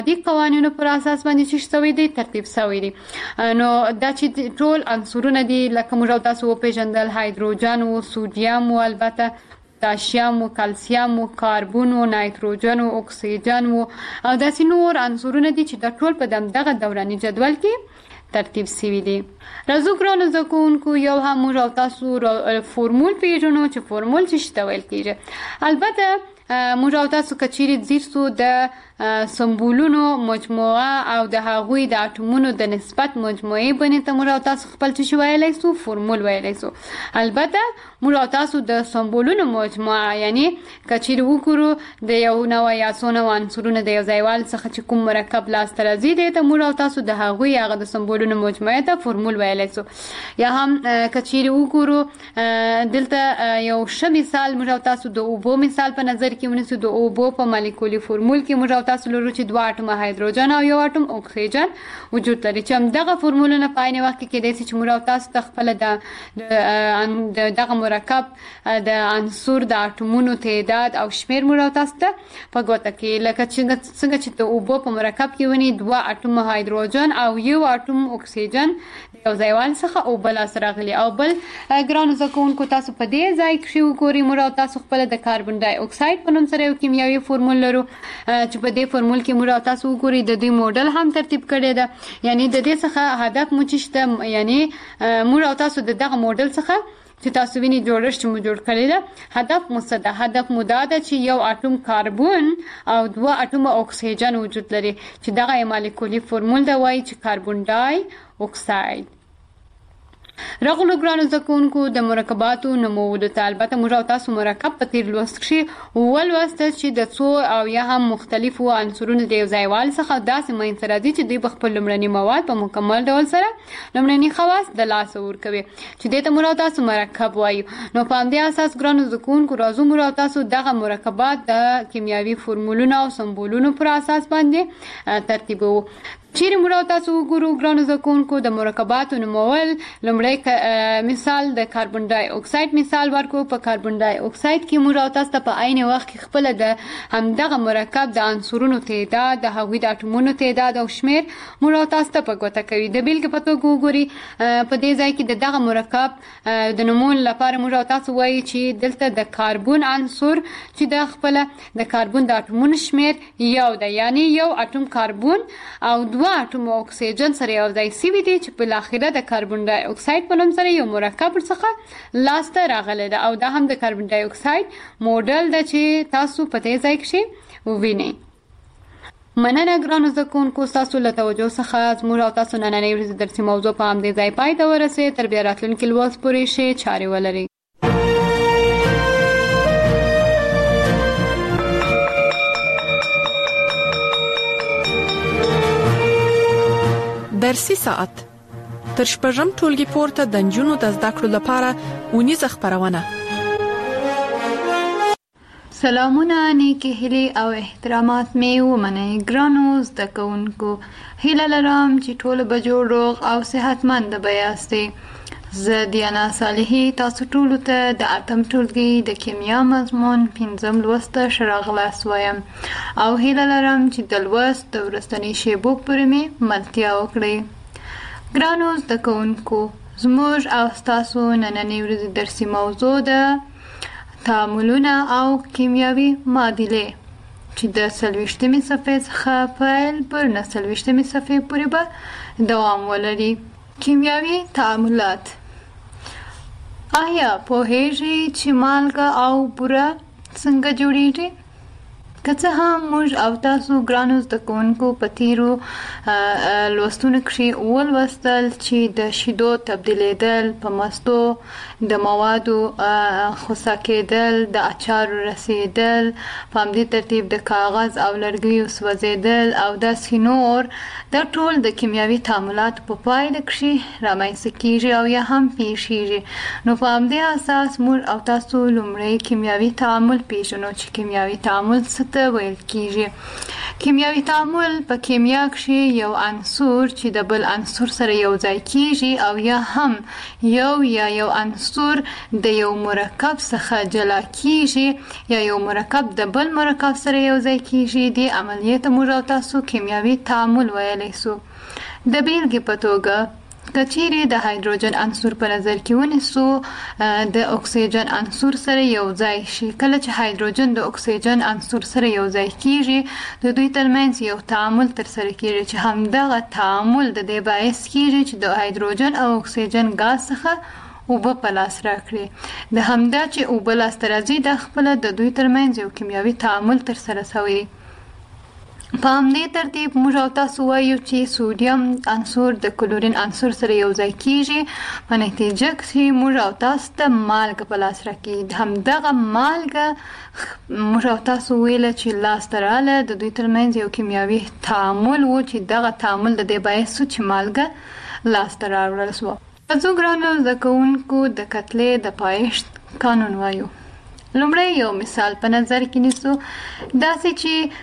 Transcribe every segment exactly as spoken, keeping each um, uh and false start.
د قوانینو پر اساس باندې چې شوی دی ترتیب شوی دی. نو دا چې ټول عنصرونه دي لکه موږ او تاسو وپېژندل، هایدروجن او سوډیم او البته پوتاشیم او کلسیم او کاربن او نایتروجن او اکسیجن او داسې نور عنصرونه دي چې د ټول په دغه دوراني جدول کې ترتیب شوي دي. راځو ګرانو زده کوونکو یو هم موږ او تاسو فورمول پیژنو چې فورمول څه ته ویل کیږي. البته موږ او تاسو کچېرې ځیر سو د سمبولونو مجموعه او د هغوی د اټومونو د نسبت مجموعې بنې ته موږ او تاسو خپل څه ویلی سو فورمول ویلی سو. البته موږ او تاسو د سمبولونو مجموعه یعنی کچېرې وګورو د یو نوع یا څو نوع عنصرونه د یو ځایوالي څخه چې کوم مرکب لاسته راځي دی ته موږ او تاسو د هغوی هغه د سمبولونو مجموعې ته فورمول ویلی سو. یا هم کچېرې وګورو دلته یو ښه مثال موږ او تاسو د اوبو مثال په نظر کې ونیسو. د اوبو په مالیکولي فورمول کې موږ او تاسو لرو چې دوه اټومه هایدروجن او یو اټوم اکسیجن وجود لري چې همدغه فورمولونه په عین وخت کې کیدای شي چې موږ او تاسو ته خپله د دغه مرکب د عنصر د اټومونو تعداد او شمیر موږ او تاسو ته په ګوته کې لکه څنګه چې د اوبو په مرکب کې ونی دوه اټومه هایدروجن او یو اټوم اکسیجن د یو ځایوال څخه او بل سره راغلي. او بل ګرانو زده کوونکو تاسو په دې ځای کې وګورئ موږ او تاسو خپله د کاربن ډای اکساید په نوم سره یو کیمیاوي فورمول لرو چې په دې فورمول کې موږ او تاسو وګورئ د دې موډل هم ترتیب کړی ده. یعنی د دې څخه هدف مو چې شته یعنی موږ او تاسو د دغه موډل څخه چې تاسو ویني جوړښت مو جوړ کړی ده هدف مو څه ده؟ هدف مو دا ده چې یو اټوم کاربن او دوه اټومه اکسیجن وجود لري چې دغه یې مالیکولي فورمول ده وایي چې کاربن ډای اکساید. راغلو ګرانو زده کوونکو د مرکباتو نومولو ته. البته موږ او تاسو مرکب په تیر لوست کښې ولوسته چې د څو او یا هم مختلفو عنصرونو د یو ځایوالي څخه داسې منځته راځي چې دوی به خپل لومړني مواد په مکمل ډول سره لومړني خواص د لاسه ورکوي چې دې ته موږ او تاسو مرکب وایو. نو په همدې اساس ګرانو زده کوونکو راځو موږ او تاسو دغه مرکبات د کیمیاوي فورمولونو او سمبولونو پر اساس باندې ترتیبوو. چیرې موږ او تاسو وګورو ګرانو زده کوونکو د مرکباتو نومول لومړی مثال د کاربن ډای اکساید مثال ورکو. په کاربن ډای اکساید کې موږ او تاسو ته په عین وخت کې خپله د همدغه مرکب د عنصرونو تعداد د هغوی د اټومونو تعداد او شمیر موږ او تاسو ته په ګوته کوي. د بیلګې په توګه وګورئ په دې ځای کې د دغه مرکب د نومولو لپاره موږ او تاسو وایي چې دلته د کاربن عنصر چې د خپله د کاربن د اټومونو شمیر یو ده یعنی یو اټوم کاربن او دوه اټوم اکسیجن سره یو ځای شوي دي چې بالاخره د کاربن ډای اکساید په نوم سره یو مرکب څخه لاسته راغلی ده. او دا هم د کاربن ډای اکساید موډل ده چې تاسو په دې ځای کښې ووینئ. مننه ګرانو زده کوونکو ستاسو له توجه څخه زموږ او تاسو نننۍ ورځې درسي موضوع په همدې ځای پای ته ورسېد. تر بیا راتلونکي لوست پورې ښې چارې ولرئ. درسي ساعت تر شپږم ټولګي پورته د نجونو د زده کړو لپاره اونیزه خپرونه. سلامونه، نیکی هیلې او احترامات مې ومنئ ګرانو زده کوونکو. هیله لرم چې ټول به جوړ روغ او صحتمند به یاستئ. زه دیانا صالحي تاسو ټولو ته د اتم ټولګي د کیمیا مضمون پنځم لوست ته ښه راغلاست وایم او هیله لرم چې د لوست د وروستنۍ شیبو پورې مې ملتیا وکړئ. ګرانو زده کوونکو، زموږ او ستاسو نننۍ ورځې درسي موضوع ده تعاملونه او کیمیاوي معادلې چې د څلوېښتمې صفحې څخه پیل پر نه څلوېښتمې صفحې پورې به دوام ولري. کیمیاوي تعاملات. آیا پوهیږئ چې مالګه او بوره څنګه جوړیږي؟ که څه هم موږ او تاسو ګرانو زده کوونکو په تیرو لوستونو کښې ولوستل چې د شیدو تبدیلېدل په مستو، د موادو خوسا کېدل، د اچارو رسېدل، په همدې ترتیب د کاغذ او لرګیو سوځېدل او داسې نور، دا ټول د کیمیاوي تعاملاتو په پایله کښې رامنځته کېږي او یا هم پېښېږي. نو په همدې اساس موږ او تاسو لومړی کیمیاوي تعامل پېژنو چې کیمیاوي تعامل څه ته ویل کیږي. کیمیاوي تعامل په کیمیا کې یو عنصر چې د بل عنصر سره یو ځای کیږي او یا هم یو یا یو عنصر د یو مرکب څخه جلا کیږي یا یو مرکب د بل مرکب سره یو ځای کیږي، د عملیات موږ او تاسو کیمیاوي تعامل ویلی سو. د بیلګې په توګه کچیرې د هایدروجن عنصر په نظر کې ونیسو د اکسیجن عنصر سره یو ځای شي. کله چې هایدروجن د اکسیجن عنصر سره یو ځای کیږي د دوی ترمنځ یو تعامل ترسره کیږي چې همدغه تعامل د دې باعث کیږي چې د هایدروجن او اکسیجن غاز څخه اوبه په لاس راکړي. د همدا چې اوبه لاس ته راځي د خپله د دوی ترمنځ یو کیمیاوي تعامل ترسره شوی. په همدې ترتیب موږ او تاسو وایو چې سودیم عنصر د کلورین عنصر سره یو ځای کیږي، په نتیجه کې موږ او تاسو ته مالګه په لاس راکړي. همدغه مالګه موږ او تاسو ویله چې لاس ته راغله د دوی ترمنځ یو کیمیاوي تعامل و چې دغه تعامل د دې باعث شو چې مالګه لاس ته راوړل سوه. زه ګرانو زده کوونکو د کتلې د پایښت قانون وایو. لومړی یو مثال په نظر کې نیسو، داسې چې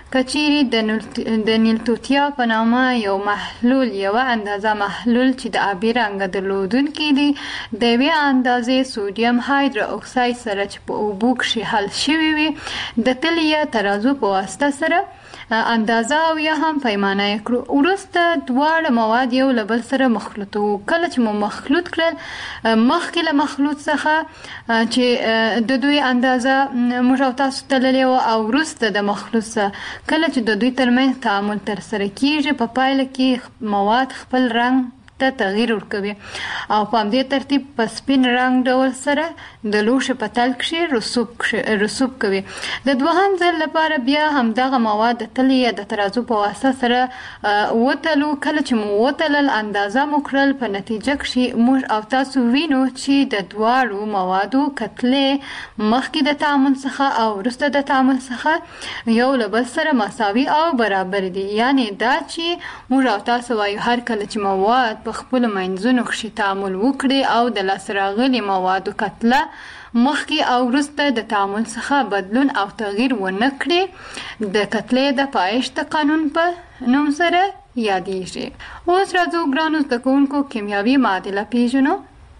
کچیرې د نیلتوتیا په نامه یو محلول یوه اندازه محلول چې د آبي رنګ درلودونکی دی د یوې اندازې سودیم هایدرو اکساید سره چې په اوبو کښې حل شوي وي د تلې یا ترازو په واسطه سره اندازه او یا هم پیمانه یې کړو. وروسته دواړه مواد یو له بل سره مخلوطو. کله چې مو مخلوط کړل مخکې له مخلوط څخه چې د دوی اندازه موږ او تاسو تللې وه او وروسته د مخلوط څخه کله چې د دوی ترمنځ تعامل ترسره کیږي په پایله کې مواد خپل رنګ ته تغییر ورکوي او په همدې ترتیب په سپین رنګ ډول سره د لوښي په تل کښې رسوب رسوب کوي. د دوهم ځل لپاره بیا همدغه مواد د تلې یا د ترازو په واسطه سره وتلو. کله چې مو وتلل اندازه مو کړل په نتیجه کښې موږ او تاسو وینو چې د دواړو موادو کتلې مخکې د تعامل څخه او وروسته د تعامل څخه یو له بل سره مساوي او برابر دي. یعنې دا چې موږ او تاسو وایو هر کله چې مواد په خپلو منځونو کښې تعامل وکړي او د لاسته راغلي موادو کتله مخکې او وروسته د تعامل څخه بدلون او تغییر ونه کړي د کتلې د پایښت قانون په نوم سره یادیږي. اوس راځو ګرانو زده کوونکو کیمیاوي معادله پیژنو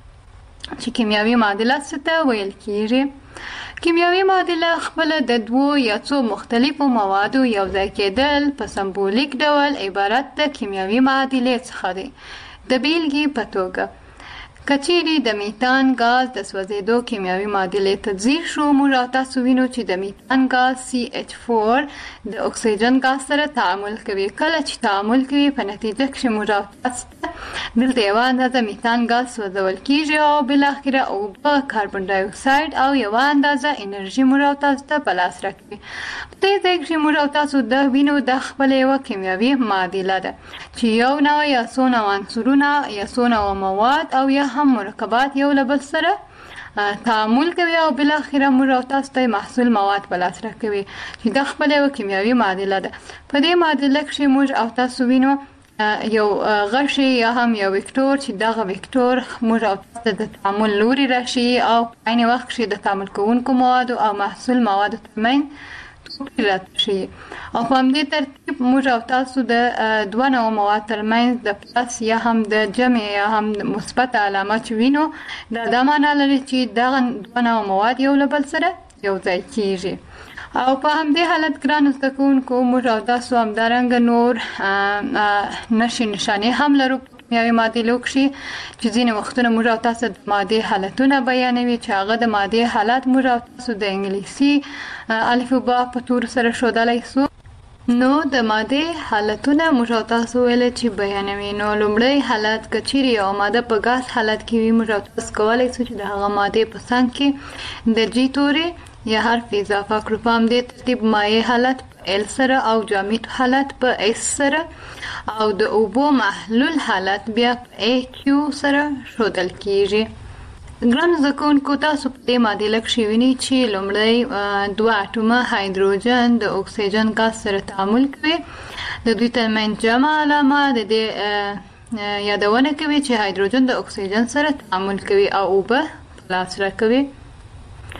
چې کیمیاوي معادله څه ته ویل کیږي. کیمیاوي معادله خپله د دوو یا څو مختلفو موادو یو ځای کېدل په سمبولیک ډول عبارت د کیمیاوي معادلې څخه دی. د بیلګې په توګه کچیرې د میتان غاز د سوځېدو کیمیاوي معادلې ته ځیر شو موږ او تاسو وینو چې د میتان غاز سی ایچ فور د اکسیجن غاز سره تعامل کوي. کله چې تعامل کوي په نتیجه کښې موږ او تاسو دلته یوه اندازه میتان غاز سوځول کیږي او بالاخره اوبه کاربن ډای اکساید او یوه اندازه انرژي موږ او تاسو ته په لاس راکوي. په دې ځای کښې موږ او تاسو د وینو دا خپله یوه کیمیاوي معادله ده چې یو نوع یا څو نوع عنصرونه یا څو نوع مواد او یا هم مرکبات یو له بل سره تعامل کوي او بالاخره موږ او تاسو ته محصول مواد په لاس راکوي چې دا خپله یوه کیمیاوي معادله ده. په دې معادله کښې موږ او تاسو وینو یو غشی یا هم یو وکتور چې دغه وکتور موږ او تاسو ته د تعامل لوري راشي او په عین وخت کښې د تعامل کوونکو موادو او محصول موادو ترمنځ توپیر راته ښیي او په همدې ترتیب موږ او تاسو د دوه نوع مواد ترمنځ د پلس یا هم د جمع یا هم مثبت علامه چې وینو دا دا معنا لري چې دغه دوه نوع مواد یو له بل سره یو ځای کیږي. او په همدې حالت ګرانو زده کوونکو موږ او تاسو همدارنګه نور نښې نښانې هم لرو کیمیاوي معادلو کښې چې ځینې وختونه موږ او تاسو د مادې حالتونه بیانوي چې هغه د مادې حالت موږ او تاسو د انګلیسي الفبا په تورو سره ښودلی سو. نو د مادې حالتونه موږ او تاسو ویلی چې بیانوي. نو لومړی حالت که چیرې یوه ماده په ګاز حالت کې وي موږ او تاسو کولی سو چې د هغه مادې په څنګ کې د جي تورې یا حرف اضافه کړو. په همدې ترتیب مایع حالت په ایل سره او جامد حالت په ایس سره او د اوبو محلول حالت بیا په ای کیو سره ښودل کیږي. ګرانو زده کوونکو تاسو په دې معادله کښې وینئ چې لومړی دوه اټومه هایدروجن د اکسیجن غاز سره تعامل کوي. د دوی ترمنځ جمع علامه د دې یادونه کوي چې هایدروجن د اکسیجن سره تعامل کوي او اوبه په لاس راکوي.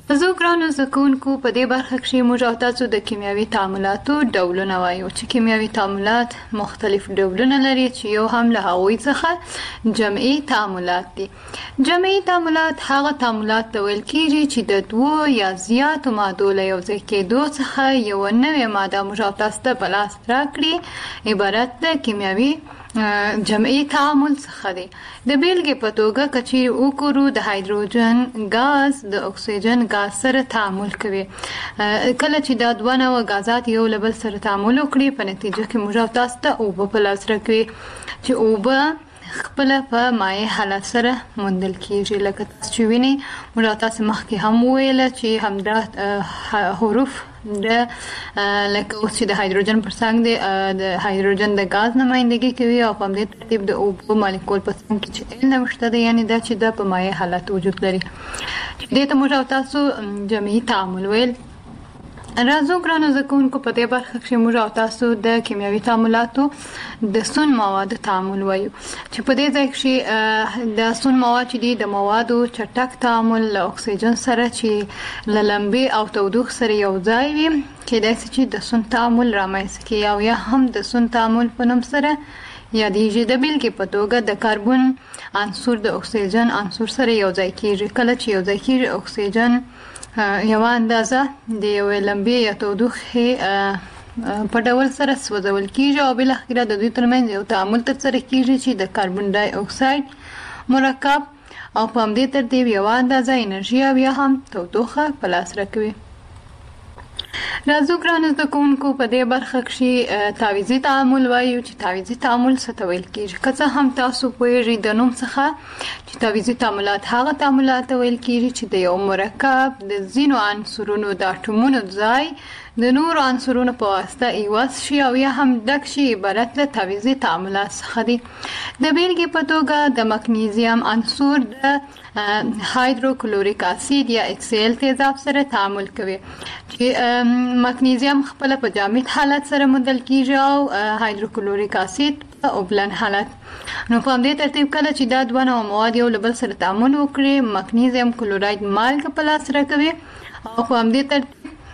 زه ګرانو زکونکو په دې برخه کې موږ او تاسو د کیمیاوي تعاملاتو ډولونه وایو چې کیمیاوي تعاملات مختلف ډولونه لري چې یو هم له هغوی څخه جمعي تعاملات دي. جمعي تعاملات هغه تعاملات ته ویل کېږي چې د دوو یا زیاتو مادو له یو ځای کېدو څخه یو نوې ماده موږ او تاسو ته په لاس راکړي عبارت د کیمیاوي جمعي تعامل څخه دی. د بیلګې په توګه کچیر وګورو د هایدروجن غاز د اکسیجن غاز سره تعامل کوي. کله چې دا دوه نوع غازات یو له بل سره تعامل وکړي په نتیجه کې موږ او تاسو ته اوبه په لاس راکوي چې اوبه خپل په مایع حالت سره موندل کیږي. لکه تاسو چې وینئ موږ تاسو مخکې هم ویل چې همدا حروف د لکه اوس چې د هایدروجن پر څنګ دی د هایدروجن د غاز نمائندګي کوي او په همدې ترتیب د اوبو مالیکول په څنګ کې چې ال نوشته دی یعنی دا چې د په مایع حالت وجود لري. دې ته موږ تاسو جمعي تعامل ویل. راځو ګرانو زکونکو په دې برخه کې موږ او تاسو د کیمیاوي تعاملاتو د سون موادو تعامل وایو چې په دې ځای کې د سون مواد چې دي د موادو چټک تعامل له اکسیجن سره چې له لمبې او تودوخې سره یو ځای وي کېدای شي چې د سون تعامل رامنځته کړي او یا هم د سون تعامل په نوم سره یادېږي. د بیلګې په توګه د کاربن عنصر د اکسیجن عنصر سره یو ځای کېږي. کله چې یو ځای کېږي اکسیجن یو اندازه د یو لمبې یا تودوخې په ډول سره سوځول کیږي او بل اخیره د دوی ترمنځ یو تعامل ترسره کیږي چې د کاربن ډای اکساید مرکب او په همدې ترتیب یو اندازه انرژي او یا هم تودوخه په لاس راکوي. راځو ګرانو زده کوونکو په دې برخه کې تعویضي تعامل وایو چې تعویضي تعامل څه ته ویل کیږي. که څه هم تاسو پوهیږئ د نوم څخه چې تعویضي تعاملات هغه تعاملات ویل کیږي چې د یو مرکب د ځینو عنصرونو د اټومونو ځای د نورو عنصرونو په واسطه ایواز شي او یا هم ډک شي عبارت له تعویضي تعاملات څخه دي. د بیلګې په توګه د مګنیزیم عنصر د هایدروکلوریک اسید یا ایچ سی ال تیزاب سره تعامل کوي چې مګنیزیم خپل په جامد حالت سره موندل کیږي او هایدروکلوریک اسید په اوبلن حالت. نو په همدې ترتیب کله چې دا دوه نوع مواد یو له بل سره تعامل وکړي مګنیزیم کلوراید مالګه په لاس راکوي او په همدې ترتیب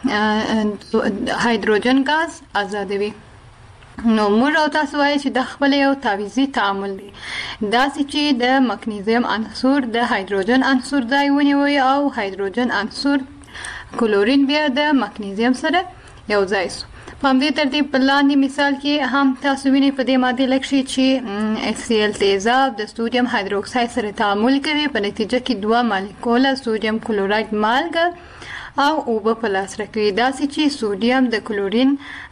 هایدروجن غاز آزادوي. نو موږ او تاسو وایي چې د خپل یو تعویضي تعامل دی داسې چې د مګنیزیم عنصر د هایدروجن عنصر ځای ونیوي او هایدروجن عنصر کلورین بیا د مګنیزیم سره یو ځای شو. په همدې ترتیب په لاندې مثال کې هم تاسو وینئ په دې ماده لکه چې ایچ سی ال تیزاب د سودیم هایدروکساید سره تعامل کوي په نتیجه کې دوه مالیکوله سودیم کلوراید مالګه او اوبه په لاس راکوي. داسې چې سودیم د کلورین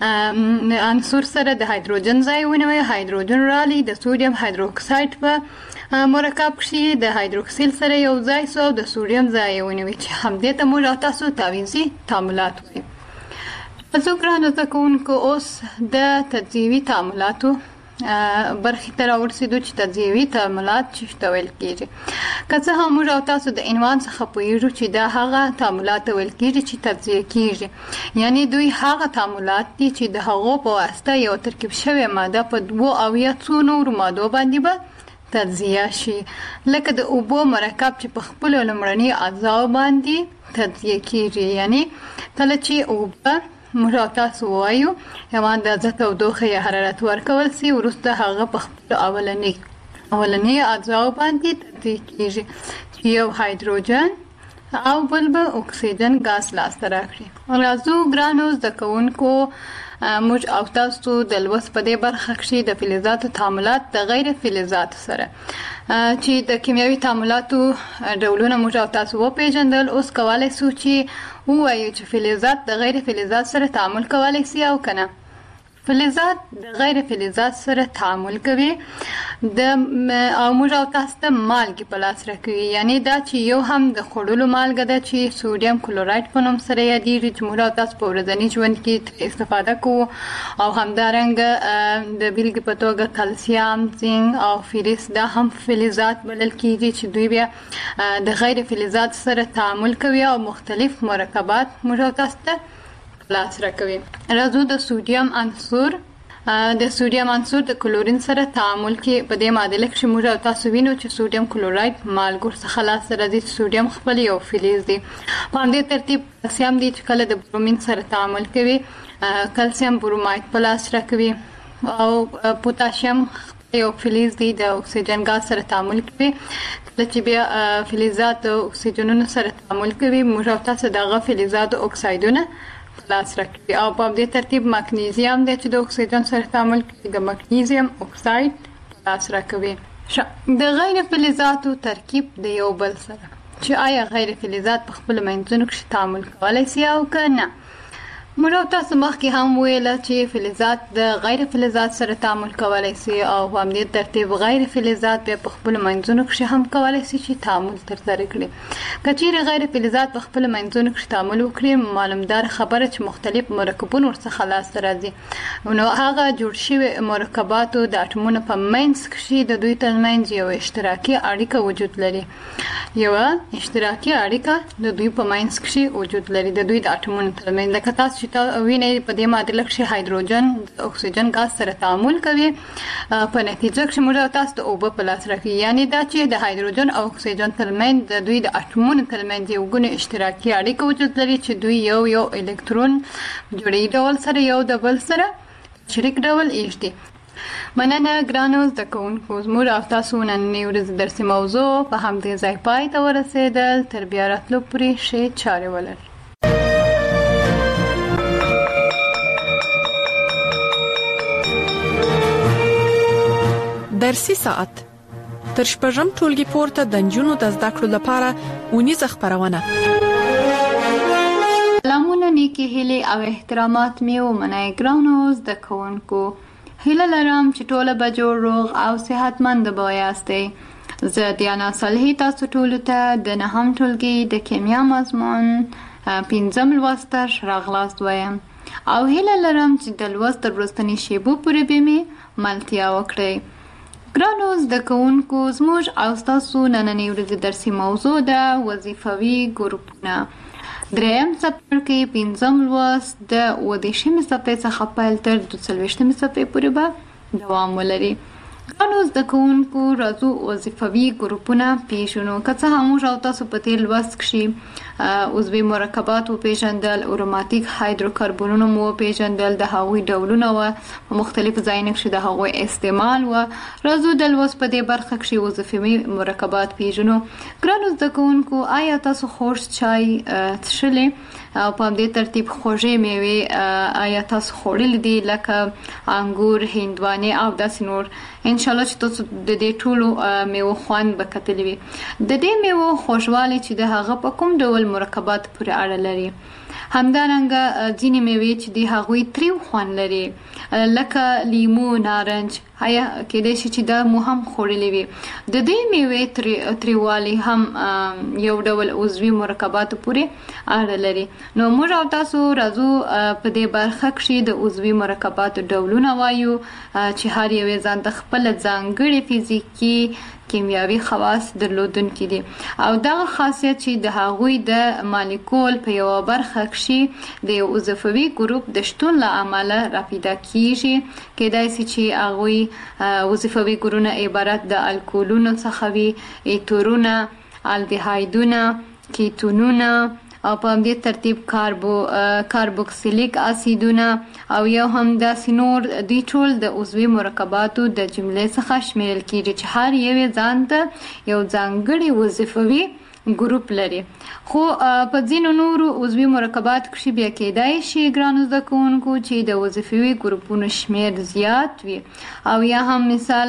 عنصر سره د هایدروجن ځای ونیوي هایدروجن رالی د سودیم هایدروکساید په مرکب کې د هایدروکسیل سره یو ځای شو او د سودیم ځای ونیوي چې همدې ته موږ تاسو تعویضي تعاملات وایو. زه ګرانو زده کوونکو اوس د تجزیوي تعاملاتو برخې ته راورسېدو چې تجزیوي تعاملات چې ته ویل کېږي. که څه هم موږ او تاسو د عنوان څخه پوهېږو چې دا هغه تعاملات ویل کېږي چې تجزیه کېږي یعنی دوی هغه تعاملات دي چې د هغو په واسطه یو ترکیب شوې ماده په دوو او یا څو نورو مادو باندې به تجزیه شي. لکه د اوبو مرکب چې په خپلو لومړني اجزاو باندې تجزیه کېږي یعنی کله چې اوبه موږ او تاسو وایو یو اندازه تودوخه یا حرارت ورکول سي وروسته هغه په خپل اولنی اولنی اجزاو باندې تجزیه کیږي چې یو هایدروجن او بل به اکسیجن غاز لاسته راکړي. راځو ګرانو زده کوونکو موږ او تاسو د لوست په دې برخه کې د فلزاتو تعاملات د غیر فلزاتو سره چې د کیمیاوي تعاملاتو ډولونه موږ او تاسو وپېژندل. اوس کولای شو چې ووایو چې فلزات د غیر فلزات سره تعامل کولای شي او کنه. فلزات د غیر فلزات سره تعامل کوي د او موږ او تاسو ته مالګې په لاس راکوي یعنی دا چې یو هم د خوړلو مالګه ده چې سودیم کلوراید په نوم سره یادېږي چې موږ او تاسو په ورځني ژوند کې استفاده کوو او همدارنګه د بیلګې په توګه کلسیم زینک او فلز دا هم فلزات بلل کېږي چې دوی بیا د غیر فلزات سره تعامل کوي او مختلف مرکبات موږ او تاسو ته لاس راکوي. راځو د سودیم عنصر د سوډیم عنصر د کلورین سره تعامل کې په دې معادله کې موږ او تاسو وینو چې سوډیم کلوراید مالګور څخه لاس راځي. سوډیم خپل یو فلز دی. په همدې ترتیب کلسیم دی چې کله د برومین سره تعامل کوي کلسیم بروماید په لاس راکوي او پوتاشیم یو فلز دی د اکسیجن غاز سره تعامل کوي. کله چې بیا فلزات او اکسیجنونو سره تعامل کوي موږ او تاسو دغه فلزات او اکسایدونه لاس راکوي او په دې ترتیب مګنیزیم د چې د اکسیجن سره تعامل کوي د مګنیزیم اکساید لاس راکوي. د غیر فلزاتو ترکیب د یو بل سره چې آیا غیر فلزات په خپل منځونو کې تعامل کولای شي او کنه. موږ تاسو مخکې هم ویل چې فلزات د غیر فلزات سره تعامل کولای شي او په همدې ترتیب غیر فلزات په خپل منځونو کې هم کولای شي چې تعامل ترسره کړي. کچېره غیر فلزات په خپل منځونو کې تعامل وکړي معلومدار خبره چې مختلف مرکبونه ورڅخه لاس راځي نو هغه جوړ شوی مرکباتو د اټومونو په منځ کې د دوی ترمنځ یو اشتراکي اړیکه وجود لري. یو اشتراکي اړیکه د دوی په منځ کې وجود لري د دوی د اټومونو ترمنځ. لکه تاسو چې ویني په دې معادله کې هایدروجن د اکسیجن غاز سره تعامل کوي په نتیجه کې موږ تاسو د اوبه په لاس راکوي. یعنی دا چې د هایدروجن او اکسیجن ترمنځ د دوی د اټومونو ترمنځ یو ګونه اشتراکي اړیکه وجود لري چې دوی یو یو الکترون جوړي ډول سره یو د بل سره شریک ډول ایږدي. مننه ګرانو زده کوونکو زموږ او تاسو نننۍ ورځ درسي موضوع په همدې ځای پای ته ورسېدل. تر بیا راتلو پورې ښې چارې ولرئ. درسي ساعت تر شپږم ټولګي پورته د نجونو د زده کړو لپاره ونیزه خبرونه. سلامونه نیکی هیلې او احترامات مې ومنئ ګرانو زده کوونکو. هیله لرم چې ټوله به جوړ روغ او صحتمند به یاستئ. زه دیانا صالحي تاسو ټولو ته د نهم ټولګي د کیمیا مضمون پنځم لوست ته راغلاست وایم او هیله لرم چې د لوست تر وروستنۍ شیبو پورې به مې ملتیا وکړئ. ګرانو زده کوونکو زموږ او ستاسو نننۍ ورځې درسي موضوع ده وظیفوي ګروپونه. دریم څپرکی پنځم لوست د اووه دېرشمې صفحې څخه پیل تر دوه څلوېښتمې صفحې پورې به دوام ولري. ګرانو زده کوونکو راځو وظیفوي ګروپونه پیژنو. که څه هم موږ او تاسو په تېر لوست کښې عضوي مرکبات وپېژندل اروماتیک هایدروکربنونه مو وپېژندل د هغوی ډولونه وه په مختلفو ځایونو کښې د هغوی استعمال وه. راځو د لوست په دې برخه کښې وظیفوي مرکبات پیژنو. ګرانو زده کوونکو آیا تاسو خوږ چای څښلی او په همدې ترتیب خوږې میوې آیا تاسو خوړلي دي لکه انګور هندوانې او داسې نور. انشاءالله چې تاسو د دې ټولو میوو خوند به کتلی وي. د دې میوو خوږوالی چې د هغه په کوم ډول مرکبات پورې اړه لري. همدارنګه ځینې میوې چې د هغوی تریو خوند لري لکه لیمو نارنج آیا کېدای شي چې دا مو هم خوړلي وي. د دې میوې تریوالي هم یو ډول عضوي مرکباتو پورې اړه لري. نو موږ او تاسو راځو په دې برخه کښې د عضوي مرکباتو ډولونه وایو چې هر یو ځان د خپل ځانګړي فزیکي کیمیاوي خواص درلودونکي دي او دغه خاصیت چې د هغوی د مالیکول په یوه برخه کښې د یو وظیفوي ګروپ د شتون له امله راپیدا کیږي. کېدای شي چې هغوی وظیفوي ګروپونه عبارت د الکولونو څخه وي ایترونه الدهایدونه کیتونونه او په همدې ترتیب کاربو کاربوکسیلیک اسیدونه او یو هم داسې نور. دوی ټول د عضوي مرکباتو د جملې څخه شمیرل کیږي چې هر یو ځان ته یو ځانګړی وظیفوي ګروپ لري. خو په ځینو نورو عضوي مرکبات کښې بیا کېدای شي ګرانو زده کوونکو چې د وظیفوي ګروپونو شمیر زیات وي او یا هم مثال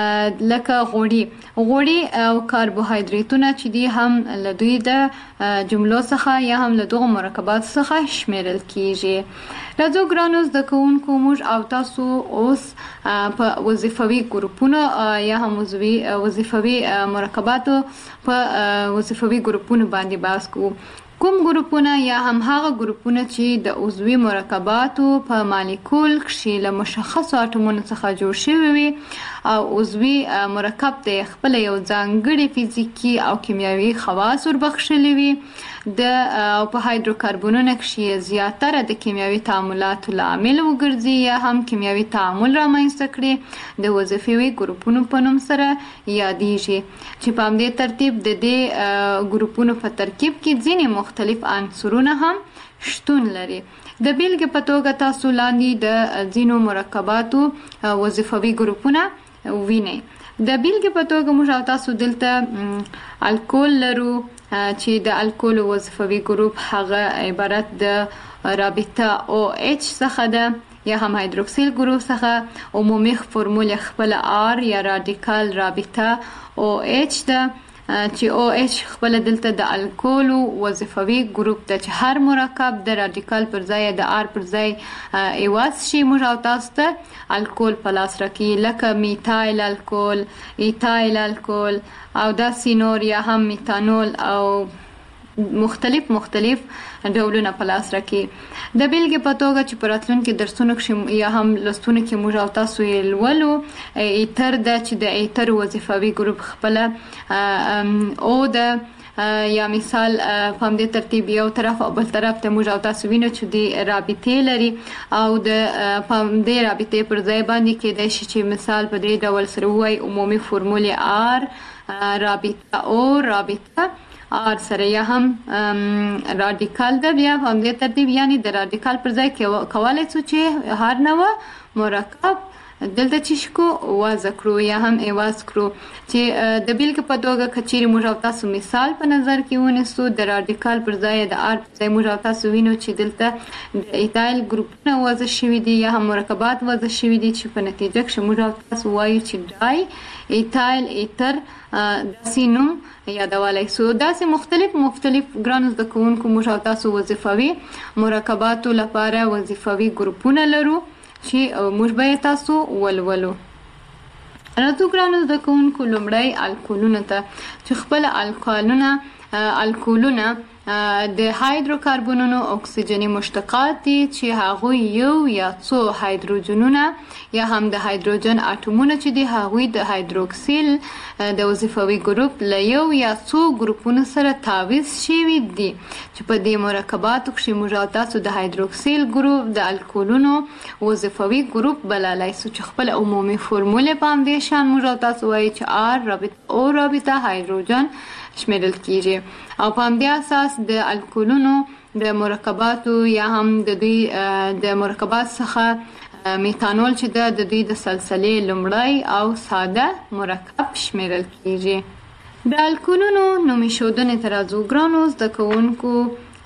لکه غوړي غوړي او کاربوهایدریتونه چې دي هم له دوی د جملو څخه یا هم له دغو مرکبات څخه شمیرل کیږي. راځو ګرانو زده کوونکو موږ او تاسو اوس په وظیفوي ګروپونو یا هم وظیفوي مرکباتو په وظیفوي ګروپونو باندې بحث کوو. کوم ګروپونه یا هم هغه ګروپونه چې د عضوي مرکباتو په مالیکول کښې له مشخصو اټومونو څخه جوړ شوي وي او عضوي مرکب ته خپل یو ځانګړي فزیکي او کیمیاوي خواص وربخښلي وي د او په هایدروکاربنونو کښې زیاتره د کیمیاوي تعاملاتو لامل وګرځي یا هم کیمیاوي تعامل رامنځته کړي د وظیفوي ګروپونو په نوم سره یادیږي چې په همدې ترتیب د دې ګروپونو په ترکیب کې ځینې مختلف عنصرونه هم شتون لري. د بیلګې په توګه تاسو لاندې د ځینو مرکباتو وظیفوي ګروپونه وینئ. د بیلګې په توګه موږ او تاسو دلته الکول لرو چې د الکول وظیفوي ګروپ هغه عبارت د رابطه او اچ څخه ده یا هم هایدروکسیل ګروپ څخه. عمومي فرمول خپل آر یا رادیکال رابطه او اچ ده چې او اچ خپل دلته د الکولو وظیفوي ګروپ ده چې هر مرکب د رادیکال پر ځای د آر پر ځای ایواز شي موږ او تاسو ته الکول په لاس راکړي لکه میتایل الکول، ایتایل الکول او داسې نور یا هم میتانول او مختلف مختلف ډولونه په لاس راکړي. د بیلګې په توګه چې په راتلونکي درسونو کښې یا هم لوستونو کې موږ او تاسو یې لولو ایتر ده چې د ایتر وظیفوي ګروپ خپله او ده یا مثال په همدې ترتیب یو طرف او بل طرف ته موږ او تاسو وینو چې د رابطې لري او د په همدې رابطې پر ځای باندې کېدای شي چې مثال په دې ډول سره ووایي عمومي فرمول آر رابطه او رابطه آر سره یا هم رادیکال ده. بیا په همدې ترتیب یعنی د رادیکال پر ځای کولی شو چې هر نوع مرکب دلته چی شکو وضع کړو یا هم ایواز کړو چې د بیلګې په توګه که چیرې موږ او تاسو مثال په نظر کې ونیسو د رادیکال پر ځای د آر پر ځای موږ او تاسو وینو چې دلته د ایتایل ګروپونه وضع شوي دي یا هم مرکبات وضع شوي دي چې په نتیجه کښې موږ او تاسو وایو چې ډای ایتایل ایتر داسې نوم یادولی سو. داسې مختلف مختلف ګرانو زده کوونکو موږ او تاسو وظیفوي مرکباتو لپاره وظیفوي ګروپونه لرو چې موږ به تاسو ولولو. راځو ګرانو زده کوونکو لومړی الکولونو ته چې خپل الکالونه الکولونه د هایدروکاربنونو اکسیجني مشتقات دي چې هغوی یو یا څو هایدروجنونه یا هم د هایدروجن اټومونه چې دي هغوی د هایدروکسیل د وظیفوي ګروپ له یو یا څو ګروپونو سره تعویض شوي دي چې په دې مرکباتو کښې موږ او تاسو د هایدروکسیل ګروپ د الکولونو وظیفوي ګروپ بللی سو چې خپل عمومي فرمول په همدې شان موږ او تاسو وایي چې آر رابطه او رابطه هایدروجن شمیرل کیږي او په همدې اساس د الکولونو د مرکباتو یا هم د دوی د مرکبات څخه میتانول چې د دوی د سلسلې لومړی او ساده مرکب شمیرل کیږي. د الکولونو نومي ښودنې ته راځو ګرانو زده کوونکو.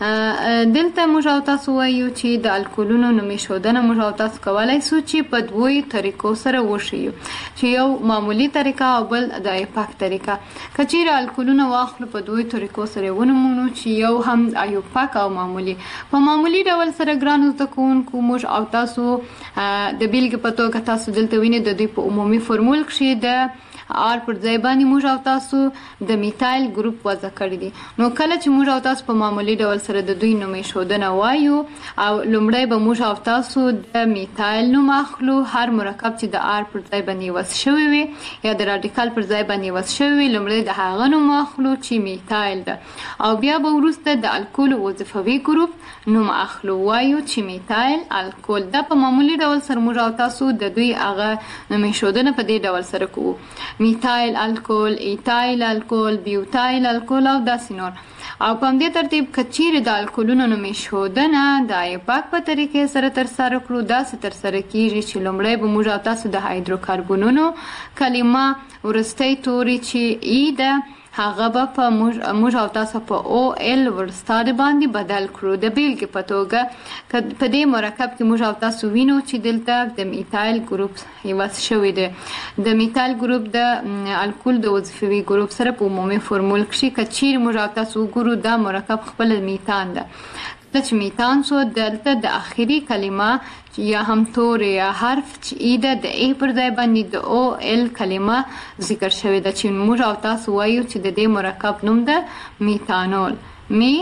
دلته موږ او تاسو وایو چې د الکولونو نومي ښودنه موږ او تاسو کولی سو چې په دوو طریقو سره وښیو چې یو معمولي طریقه او بل د ایپاک طریقه. که چیرې الکولونه واخلو په دوو طریقو سره ونومونو چې یو هم ایپاک او معمولي. په معمولي ډول سره ګرانو زده کوونکو موږ او تاسو د بیلګې په توګه تاسو دلته وینئ د دوی په عمومي فرمول کښې د آر پر ځای باندې موږ او تاسو د میتایل ګروپ وضع کړی دي. نو کله چې موږ او تاسو په معمولي ډول سره د دوی نومي ښودنه وایو او لومړی به موږ او تاسو د میتایل نوم اخلو. هر مرکب چې د آر پر ځای باندې ایواز شوی وي یا د رادیکال پر ځای باندې ایواز شوی وي لومړی د هغه نوم اخلو چې میتایل ده او بیا به وروسته د الکول وظیفوي ګروپ نوم اخلو وایو چې میتایل الکول. دا په معمولي ډول سره موږ او تاسو د دوی هغه نومي ښودنه په دې ډول سره کوو. میتایل الکول، ایتایل الکول، بیوتایل الکول او داسې نور. او په همدې ترتیب که چیرې د الکولونو نومي ښودنه د ایپاک په طریقې سره ترسره کړو داسې ترسره کیږي چې لومړی به موږ او تاسو د هایدروکاربنونو کلمه وروستی توري چې ای ده هغه به په موږ او تاسو په او ال ورستاد باندې بدل کړو. د بیلګې په توګه په دې مرکب کې موږ او تاسو وینو چې دلته د میتایل ګروپ ایواز شوی دی. د میتایل ګروپ د الکول د وظیفوي ګروپ سره په عمومي فرمول کښې که چیرې موږ او تاسو وګورو دا مرکب خپل میتان ده. چې میتان سو دلته د اخري کلمه یا هم تور یا حرف چې ای ده د ای پر ځای باندې د او ال کلمه ذکر شوې ده چې موږ او تاسو وایو چې د دې مرکب نوم ده میتانول. می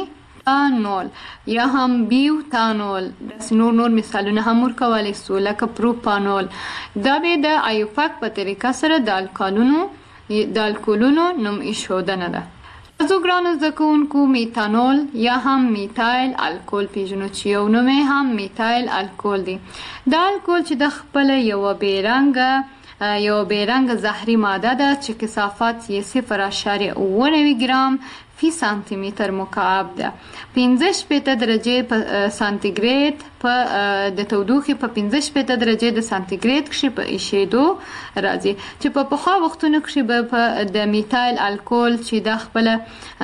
ایتانول یا هم بیوتانول. داسې نور نور مثالونه هم ورکولی سو لکه پروپانول. دا به د ایوپاک په طریقه سره د الکالونو د الکولونو نوم ایښودنه ده. تاسو ګرانو زده کوونکو میتانول یا هم میتایل الکول پیژنو چې یو نوم یې هم میتایل الکول دی. دا الکول چې د خپله یوه بېرنګه یو بیرنګ زهري ماده ده چې کثافت یې صفر اعشاریه اوه نوي ګرام فی سانتی متر مکعب ده. پنځه شپېته درجې په سانتیګریډ په د تودوخې په پنځه شپېته درجې د سانتیګریډ کښې په ایښېدو راځي چې په پخوا وختونو کښې به په د میتایل الکول چې دا خپله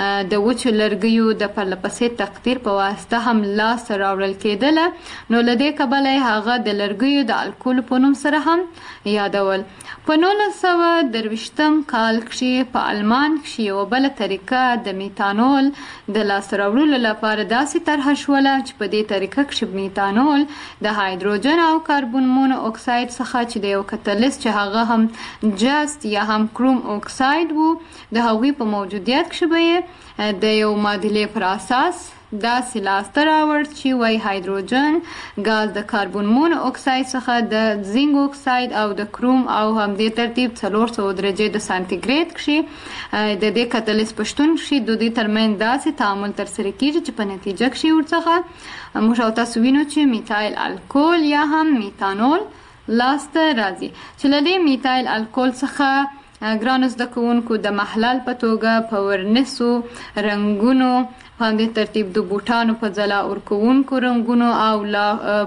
د وچو لرګیو د پرلپسې تقدیر په واسطه هم لاسته راوړل کېدله، نو له دې کبله یې هغه د لرګیو د الکولو په نوم سره هم یادول. په نولس سوه درویشتم کال کښې په المان کښې یوه بله طریقه د میتانول د لاسته راوړلو لپاره داسې طرحه شوله چې په دې طریقه کښې میتانول د هایدروجن او کاربن مونو اکساید څخه چې د یو کتلیست چې هغه هم جست یا هم کروم اکساید وو د هغوی په موجودیت کښې به یې د یو معادلې پر اساس داسې لاسته راوړ چې وایي هایدروجن ګاز د کاربن مون اکساید څخه د زینک اکساید او د کروم او همدې ترتیب څلور سوه درجې د سانتیګریډ کښې د دې کتلیست په شتون کښې د دوی ترمنځ داسې تعامل ترسره کېږي چې په نتیجه کښې ورڅخه موږ او تاسو وینو چې میتایل الکول یا هم میتانول لاسته راځي. چې له دې میتایل الکول څخه ګرانو زده کوونکو د محلل په توګه په ورنسو رنګونو په همدې ترتیب د بوټانو په ځلا ورکوونکو رنګونو او لا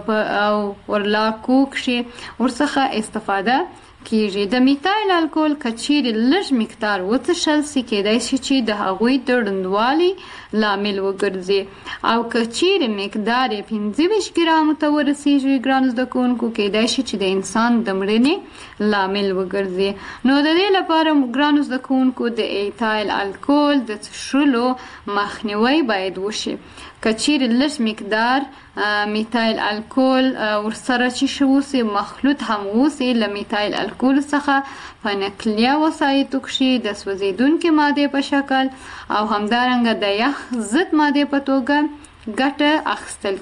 او ورلاکو کښې ورڅخه استفاده کیږي. د میتایل الکول که چیرې لږ مقدار وڅښل سي کیدای شي چې د هغوی د ړندوالي لامل وګرځي، او که چیرې مقدار یې پنځه ویشت ګرامو ته ورسیږي ګرانو زده کوونکو کیدای شي چې د انسان د مړینې لامل وګرځي. نو د دې لپاره ګرانو زده کوونکو د ایتایل الکول د څښلو مخنیوی باید وشي. که چیرې لږ مقدار میتایل الکول ورسره چې شوسي مخلوط هم وسي له میتایل الکول څخه په نقلیه وسایطو کښې د سوځېدونکې مادې په شکل او همدارنګه د یخ ضد مادې په توګه ګټه اخیستل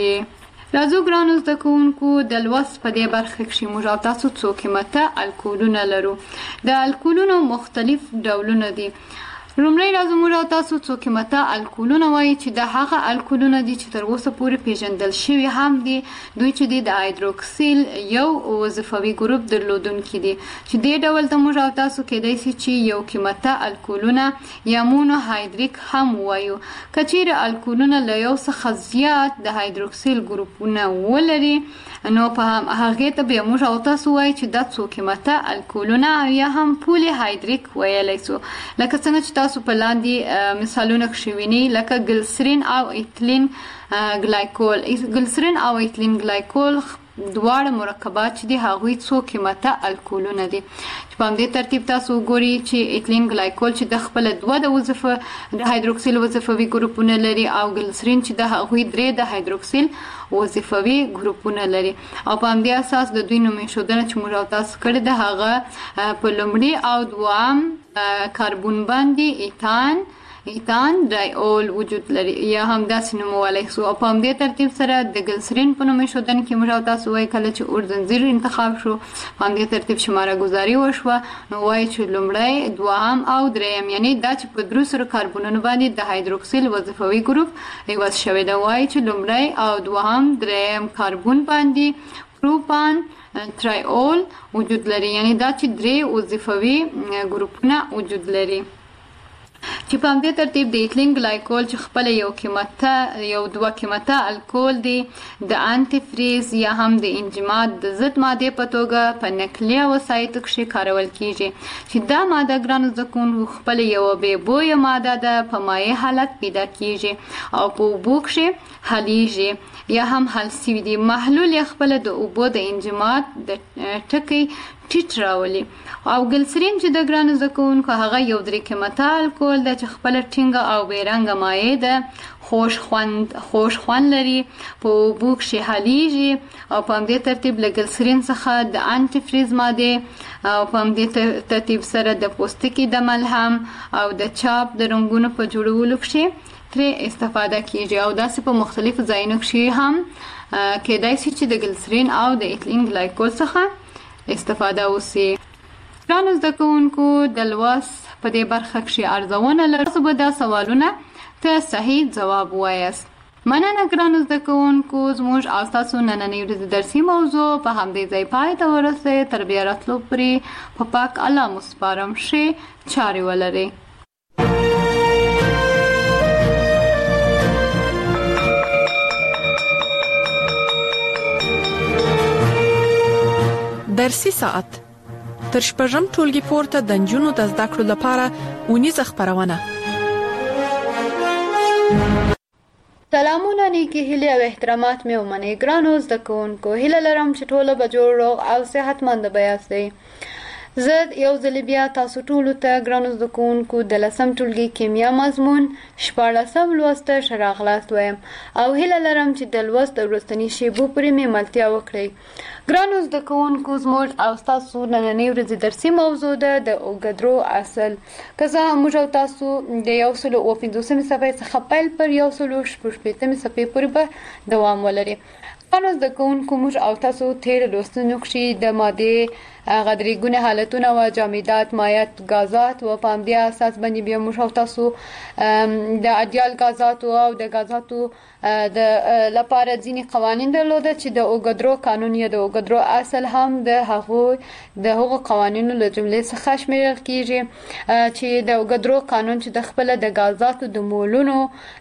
کیږي. راځو ګرانو زده کوونکو د لوست په دې برخه کښې موږ او تاسو څو قیمته الکولونه لرو. د الکولونو مختلف ډولونه دي. لومړی راځو موږ او تاسو څو قیمته الکولونه وایي چې د هغه الکولونه دي چې تر اوسه پورې پیژندل شوي هم دي. دوی چې دي د هایدروکسیل یو وظیفوي ګروپ درلودونکي دي چې دې ډول ته موږ او تاسو کیدای شي چې یو قیمته الکولونه یا مونو هایدریک هم وایو. که چیرې الکولونه له یو څخه زیات د هایدروکسیل ګروپونه ولري نو په هغې ته بیا موږ او تاسو وایي چې دا څو قیمته الکولونه یا هم پولي هایدریک ویلی سو. لکه څنګه چې تاسو په لاندې مثالونه کښې وینئ لکه ګلسرین او ایتلین ګلایکول. ګلسرین او ایتلین ګلایکول دواړه مرکبات چې دي هغوی څو قیمته الکولونه دي چې په همدې ترتیب تاسو وګورئ چې ایتلین ګلایکول چې د خپله دوه د وظیفه د هایدروکسیل وظیفوي ګروپونه لري او ګلسرین چې د هغوی درې د هایدروکسیل وظیفوي ګروپونه لري او په همدې اساس د دوی نوم ایښودنه چې موږ او تاسو کړې ده هغه په لومړي او دوام کاربون باندې ایتان ایتان ډای اول وجود لري یا هم داسې نومولی سو. او په همدې ترتیب سره د ګلسرین په نوم ایښودنه کې موږ او تاسو وایي کله چې اورزنځیر انتخاب شو په همدې ترتیب شماره ګذاري وشوه نو وایي چې لومړی دوهم او دریم یعنی دا چې په درو سرو کاربونونو باندې د هایدروکسیل وظیفوي ګروپ عوض شوی ده. وایي چې لومړی او دوهم دریم کاربون باندې پروپان ترایول وجود لري یعنی دا چې درې وظیفوي ګروپونه وجود لري. چې په همدې ترتیب د ایتلین ګلایکول چې خپله یو قیمته یو دوه قیمته الکول دی د انټي فریز یا هم د انجماد د ضد مادې په توګه په نقلیه وسایطو کښې کارول کیږي چې دا ماده ګرانو زده کوونکو خپله یوه بې بویه ماده ده په مایع حالت پیدا کیږي او په اوبو کښې حلیږي یا هم حل سوي دي. محلول یې خپله د اوبو د انجماد د ټکي ټیټ راولي. او ګلسرین چې د ګرانو زده کوونکو هغه یو درې قیمته الکول ده چې خپله ټینګه او بېرنګه مایع ده خوش خوند خوش خوند لري په اوبو کښې حلیږي او په همدې ترتیب له ګلسرین څخه د انټي فریز مادې او په همدې ترتیب سره د پوستکي د ملهم او د چاپ د رنګونو په جوړولو کښې ترې استفاده کیږي او داسې په مختلفو ځایونو کې هم کېدای شي چې د ګلیسرین او د ایتیلین ګلایکول څخه استفاده وشي. ګرانو زده کوونکو د لوست په دې برخه کې ارزونه لرم تاسو به دا سوالونه ته صحیح جواب وایاست. مننه ګرانو زده کوونکو، زموږ او ستاسو نننۍ ورځې درسي موضوع په همدې ځای پای ته ورسېد. تر بیا راتلو پورې په پاک الله مو سپارم ښې چارې ولرئ. درسي ساعت تر شپږم ټولګي پورته د نجونو د زده کړو لپاره اونیزه خپرونه. سلامونه، نیکی هیلې او احترامات مې ومنئ. ګرانو زده کوونکو، هیله لرم چې ټوله به جوړ روغ او صحتمند به یاستئ. زه یو ځل بیا تاسو ټولو ته ګرانو زده کوونکو د لسم ټولګي کیمیا مضمون شپاړسم لوست ته ښه راغلاست وایم او هیله لرم چې د لوست د وروستني شیبو پورې مې ملتیا وکړئ. ګرانو زده کوونکو، زموږ او ستاسو نننۍ ورځې درسي موضوع ده د اوږدرو اصل. که زه موږ او تاسو د یو سلو اوه پنځوسمې صفحې څخه پیل پر یو سلو شپږ شپېتمې صفحې پورې به دوام ولري. ګرانو زده کوونکو، موږ او تاسو تېر لوستونو کښې د مادې هغه درې ګونې حالتونه وه، جامدات، مایعات، غازات و. په همدې اساس باندې بیا موږ او تاسو د ایډیال غازاتو او د غازاتو د لپاره ځینې قوانین درلوده چې د اوږدرو قانون یا د اوږدرو اصل هم د هغو د هغو قوانینو له جملې څخه شمیرل کیږي چې د اوږدرو قانون چې د خپله د غازاتو د مولونو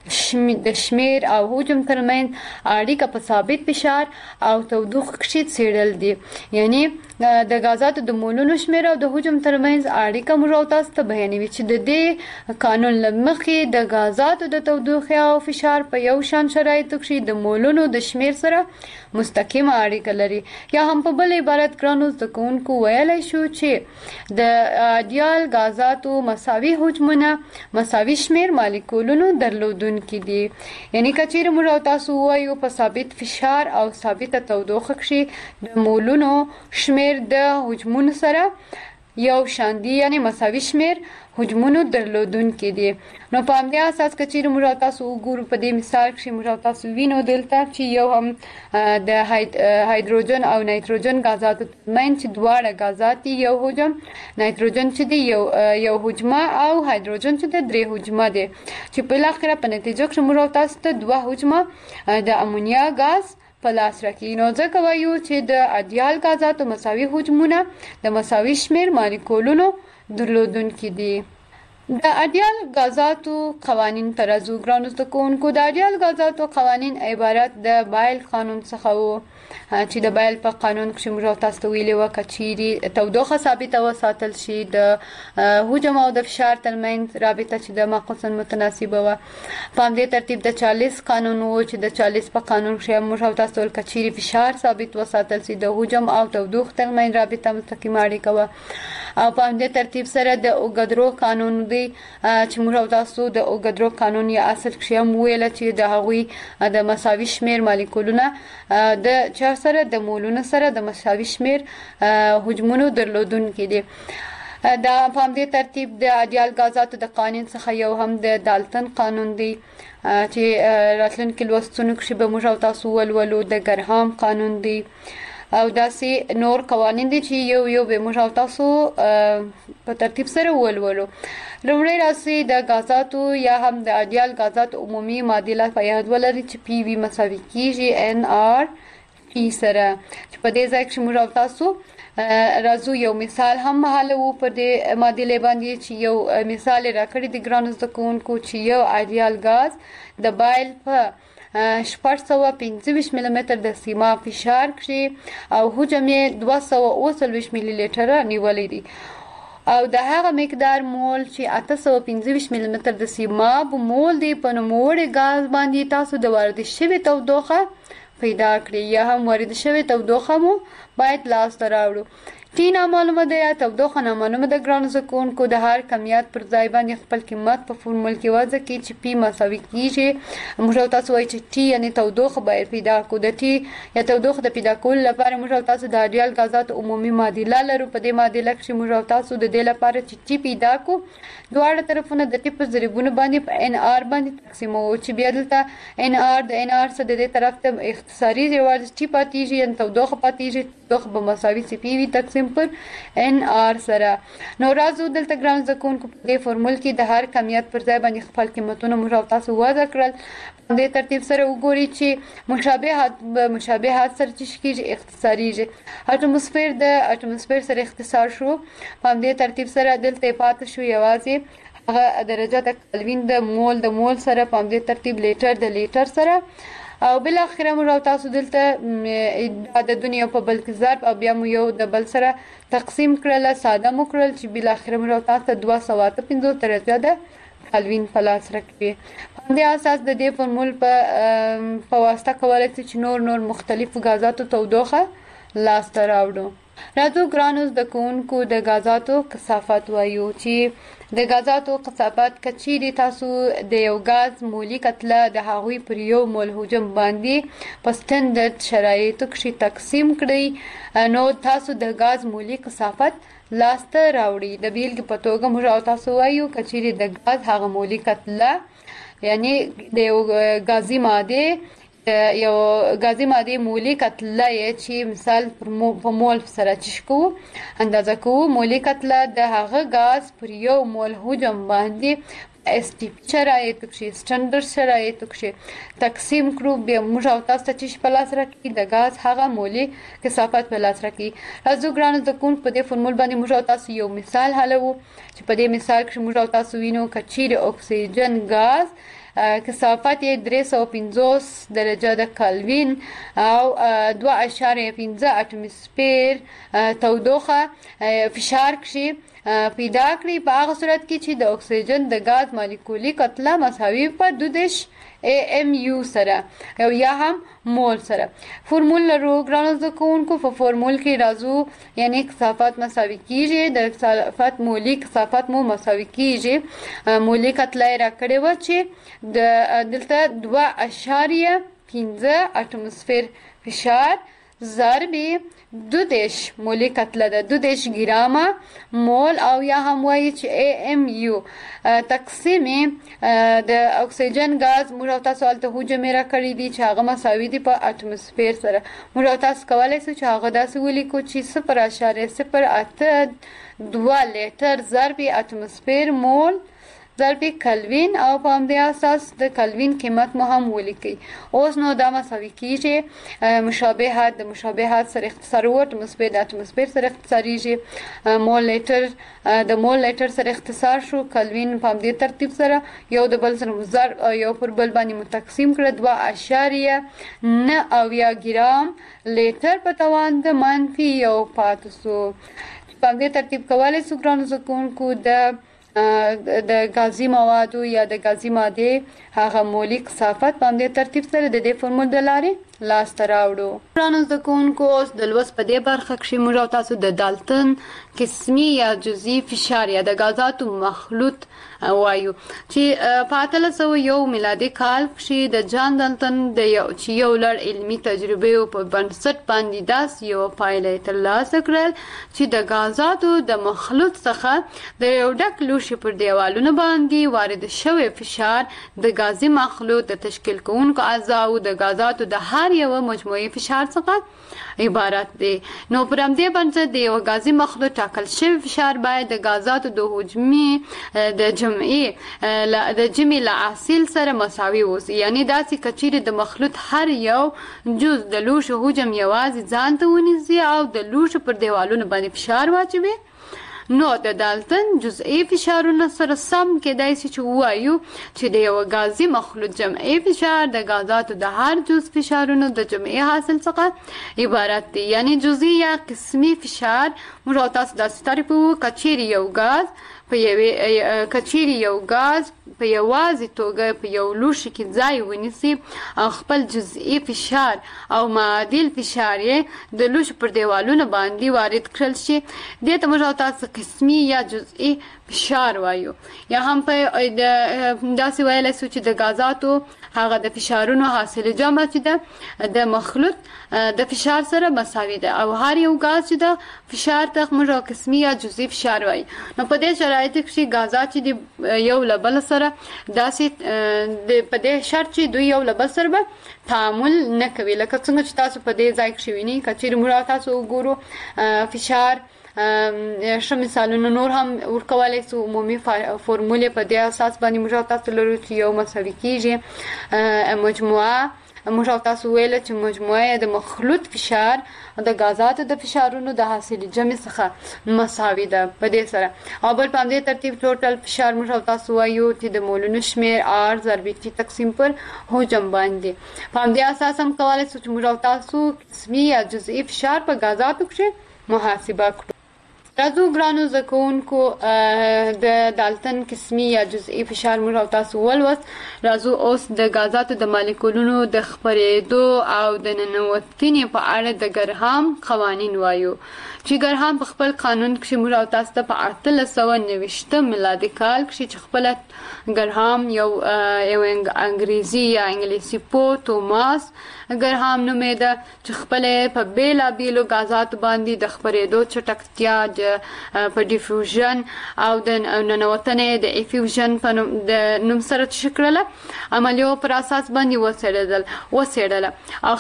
د شمیر او حجم ترمنځ اړیکه په ثابت فشار او تودوخه کښې څېړل دي. یعنی د غازاتو د مولونو شمیر او د حجم ترمنځ اړیکه موږ او تاسو ته بیانوي چې د دې قانون له مخې د غازاتو د تودوخې او فشار په یو شان شرایطو کښې د مولونو د شمیر سره مستقیمه اړیکه لري. یا هم په بل عبارت ګرانو زده کوونکو ویلی شو چې د ایډیال غازاتو مساوي حجمونه مساوي شمیر مالیکولونو درلودونکي دي. یعنی که چیرې موږ او تاسو ووایو په ثابت فشار او ثابته تودوخه کښې د مولونو شمیر د حجمونو سره یو شان دي، یعنی مساوي شمیر حجمونو درلودونکي دي. نو په همدې اساس که چیرې موږ او تاسو وګورو په دې مثال کښې موږ او تاسو وینو دلته چې یو هم د هایدروجن او نایتروجن غازاتو ترمنځ چې دواړه غازات دي یو حجم، نایتروجن چې دی یو یو حجمه او هایدروجن چې دی درې حجمه دی، چې بالاخره په نتیجه کښې موږ او تاسو ته دوه حجمه د امونیا غاز په لاس راکړي. نو ځکه وایو چې د ایډیال غازاتو مساوي حجمونه د مساوي شمیر مالیکولونو درلودونکي دي. د ایډیال غازاتو قوانین ته راځو. ګرانو زده کوونکو، د ایډیال غازاتو قوانین عبارت د بایل قانون څخه وو چې د بایل په قانون کښې موږ او تاسو ته ویلي وه که چیرې تودوخه ثابته وساتل شي د حجم او د فشار ترمنځ رابطه چې د معکوساً متناسبه وه. په همدې ترتیب د چالیس قانون و چې د چالیس په قانون کښې موږ او تاسو ویل که چیرې فشار ثابت وساتل شي د حجم او تودوخې ترمنځ رابطه مستقیمه اړیکه وه. او په همدې ترتیب سره د اوږدرو قانون دی چې موږ او تاسو د اوږدرو قانون یا اصل کښې هم وویله چې د هغوی د مساوي شمیر مالیکولونه د چا سره د مولونو سره د مساوي شمیر حجمونو درلودونکي دي. دا په همدې ترتیب د ایډیال غازاتو د قانون څخه یو هم د دالتن قانون دی چې راتلونکي لوستونو کښې به موږ او تاسو ولولو. د ګرهام قانون دی او داسې نور قوانین دي چې یو یو به موږ او تاسو په ترتیب سره ولولو. لومړی راسي د غازاتو یا هم د ایډیال غازاتو عمومي معادله په یاد ولرئ چې پی وی مساوي کیږي ان آر پی سره، چې په دې ځای کښې موږ او تاسو راځو یو مثال هم حلوو په دې معادلې باندې چې یو مثال یې راکړی د ګرانو زده کوونکو چې یو ایډیال غاز د بایل په شپږ سوه پنځه ویشت ملي متر د سیما فشار کښې او حجم یې دوه سوه اوه څلوېښت ملي لیټره نیولی دی او د هغه مقدار مول چې اته سوه پنځه ویشت ملي متر د سیماب مول دی په نوموړي غاز باندې تاسو د وارد شوې تودوخه پیدا کړئ یا هم وارد شوې تودوخه مو باید لاس ته راوړو. ټي نامعلومه ده یا تودوخه نامعلومه ده. ګرانو زده کوونکو د هر کمیت پر ځای باندې خپل قیمت په فورمول کې وضع کړئ چې پی مساوي کیږي. موږ او تاسو وایي چې ټي یعنی تودوخه باید پیدا کړو. د ټي یا تودوخه د پیدا کولو لپاره موږ او تاسو د اډیال غازاتو عمومي معادله لرو. په دې معادله کې موږ او تاسو د دې لپاره چې ټي پیدا کړو دواړه طرفونه د ټي په ضریبونو باندې په ان ار باندې تقسیموو چې بیا دلته ان ار د ان ار څخه د دې طرف ته اختصاري ریواج ټي پاتېږي یعنی تودوخه پاتېږي. تودوخه به مساوي سی پی وي تقسیم پر ان ار سره. نو راځو دلته ګران زده کوونکو په دې فورمول کې د هر کمیت پر ځای باندې خپل قیمتونه موږ او تاسو وضع کړل. په دې ترتیب سره وګورئ چې مشابهات به مشابهات سره چې کېږي اختصاریږي. اټموسفیر د اټموسفیر سره اختصار شو. په دې ترتیب سره دلته پاتې شو یوازې هغه درجه د کلوین د مول د مول سره. په دې ترتیب لیټر د لیټر سره او بل اخره موږ تاسو دلته د دنیا په بل کې ضرب او بیا مو یو د بل سره تقسیم کړل ساده مو کړل چې بل اخره موږ تاسو دوه سوه اته پنځوس درجه د کلوین په لاس راکړي. په دې اساس د دې فورمول په په واسطه کولای شي چې نور نور مختلف غازاتو تودوخه لاس ته راوړو. راځو ګرانو زده کوونکو د غازاتو کثافت وایو چې د غازاتو کثافت کچيري تاسو د یو غاز مولي کتله د هغوی پر یو مول حجم باندې په سټنډرډ شرایطو کې تقسیم کړئ نو تاسو د غاز مولي کثافت لاس ته راوړي. د بیلګې په توګه موږ تاسو وایو کچيري د غاز هغه مولي کتله یعنی د یو غازي ماده یو غازي ماده مولي کتله چې مثال په مول سره چشکو اندازه کوو مولي کتله د هغه غاز پر یو مول حجم باندې اس ټي پی شرایطو کې سټنډرډ شرایطو کې تقسیم کړو. بیا موږ او تاسو چې په لاس راکړي د غاز هغه مولي کثافت په لاس راکړي. راځو ګرانو زده کوونکو په دې فورمول باندې موږ او تاسو یو مثال حلوو چې په دې مثال کې موږ او تاسو وینو کچيري اکسیجن غاز کثافت یې درې سوه پنځوس درجه د کلوین او دوه اعشاریه پنځه اټموسفیر تودوخه فشار کې پیدا کړي. په هغه صورت کې چې د اکسیجن د غاز مالیکولي کتله مساوي په دوه دېرش ام یو سره او یا هم مول سره. فورمول لرو ګرانو زده کوونکو. په فورمول کې راځو یعنی کثافت مساوي کیږي د کثافت مولي کثافت مو مساوي کیږي. مولي کتله را کړې و چې د دلته دوه اعشاریه پنځه اټموسفیر فشار ضرب دو دیش مولي کتله ده دو دیش ګرامه مول او یا هم وایي چې ای ام یو تقسیم د اکسیجن غاز موږ تاسو هلته حجم را کړی دي چې هغه مساوي دي په اټموسفیر سره. موږ تاسو کولی شو چې هغه داسې ولیکو چې صفر اعشاریه صفر اته دوه لیټر ضرب اټموسفیر مول ضرب کلوین او په همدې اساس د کلوین قیمت مو هم ولیکئ. اوس نو دا مساوي کیږي مشابهات د مشابهات سره اختصار و اټموسفیر د اټموسفیر سره اختصاریږي. مول لیټر د مول لیټر سره اختصار شو. کلوین په همدې ترتیب سره یو د بل سره ضرب او یو پر بل باندې متقسیم کړه دوه اعشاریه نه اویا ګرام لیټر په توان د منفي یو پاتې سو. په همدې ترتیب کولی شو ګرانو زده کوونکو د د غازي موادو یا د غازي ماده هغه مولي کثافت په همدې ترتیب سره د دې فورمول د لارې لاس ته راوړو. ګرانو زده کوونکو اوس د لوست په دې برخه کې موږ تاسو د دالټن قسمي یا جزئي فشار یا د غازاتو مخلوط وایو چې په اتلس سوه یو میلادي کال کې د جان دالټن د یو چې یو لړ علمي تجربې په بنسټ باندې داسې یو پایله ترلاسه کړل چې د غازاتو د مخلوط څخه د یو ډک لوښي پر دیوالونو باندې وارد شوی فشار د غازي مخلوط د تشکیل کوونکو اعضاو د غازاتو د هر یو مجموعي فشار څخه عبارت دی. نو پر همدې بنسټ د یو غازي مخلوط ټاکل شوی فشار باید د غازاتو د حجمي د جمعي د جمعي له حاصل سره مساوي اوسي. یعنی داسې کچیرې د مخلوط هر یو جز د لوښو حجم یوازې ځان ته ونیسي او د لوښو پر دیوالونو باندې فشار واچوي نو د دالتن جزئی فشارونه سره سم کېدای شي چې ووایو چې د یو غازي مخلوط جمعي فشار د غازاتو د هر جز فشارونو د جمعي حاصل څخه عبارت دی. یعنی جزئی یا قسمي فشار موږ تاسو داسې تعریف وکړو کچېرې یو غاز په یوې کچېرې یو غاز په یوازې توګه په یو لوښي کې ځای ونیسي او خپل جزئی فشار او معادل فشار یې د لوښي پر دیوالونو باندې وارد کړل شي دې ته موږ تاسو قسمي یا جزئی فشار وایو. یا هم په داسې ویلی شو چې د غازاتو هغه د فشارونو حاصل جمع چې ده د مخلوط د فشار سره مساوي ده او هر یو غاز چې ده فشار ته موږ قسمي یا جزئی فشار وایو. نو په دې شرایطو کې غازات چې یو له بل سره داسې په دې شرط چې دوی یو له بل سره به تعامل نه کوي لکه څنګه چې تاسو په دې ځای کې وینئ که چېرې موږ تاسو وګورو فشار ښه مثالونه نور هم ورکولی شو. عمومي فورمولې په دې اساس باندې موږ تاسو لرو چې یو مساوي کېږي مجموعه. موږ تاسو ویله چې مجموعه د مخلوط فشار د غازاتو د فشارونو د حاصل جمع څخه مساوي ده په دې سره. او بل په همدې ترتیب ټوټل فشار موږ تاسو وایو چې د مولونو شمیر آر ضرب ټي تقسیم پر حجم باندې. په همدې اساس هم کولی شو چې موږ تاسو قسمي یا جزئی فشار په غازاتو کښې محاسبه کړو. راځو ګرانو زده کوونکو د دالتن قسمي یا جزئی فشار موږ تاسو ولوست. راځو اوس د غازاتو د مالیکولونو د خپرېدو او د ننوتنې په اړه د ګرهام قوانین وایو چې ګرهام په خپل قانون کښې موږ تاسو ته په اتلس سوه نوېشتم میلادي کال کښې چې خپله ګرهام یو یو انګریزي یا انګلیسي پوه توماس ګرهام نومېده چې خپله په بېلابېلو غازاتو باندې د خپرېدو چټکتیا په ډیفیوژن او د ننوتنې د افیوژن په د نوم سره څه کړله عملیو پر اساس باندې وڅېړل وڅېړله او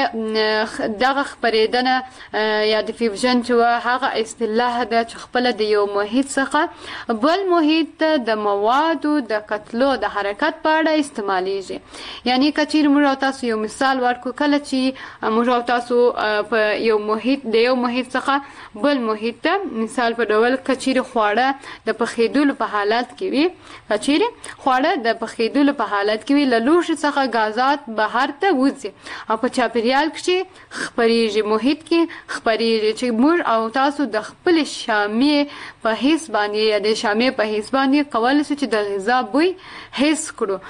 خپله دغه خپرېدنه یا ډیفیوژن چې وه هغه اصطلاح ده چې خپله د یو محیط څخه بل محیط ته د موادو د کتلو د حرکت په اړه استعمالیږي. یعنی که چیرې موږ تاسو یو مثال ورکړو کله چې موږ تاسو په یو محیط د یو محیط څخه بل محیط ته مثال په ډول کچېرې خواړه د پخېدلو په حالت کې وي کچېرې خواړه د پخېدلو په حالت کې وي له لوښي څخه غازات بهر ته وځي او په چاپېریال کښې خپرېږي محیط کې خپرېږي چې موږ او تاسو د خپلې شامې په حس باندې یا د شامې په حس باندې کولی شو چې د غذا بوی حس کړو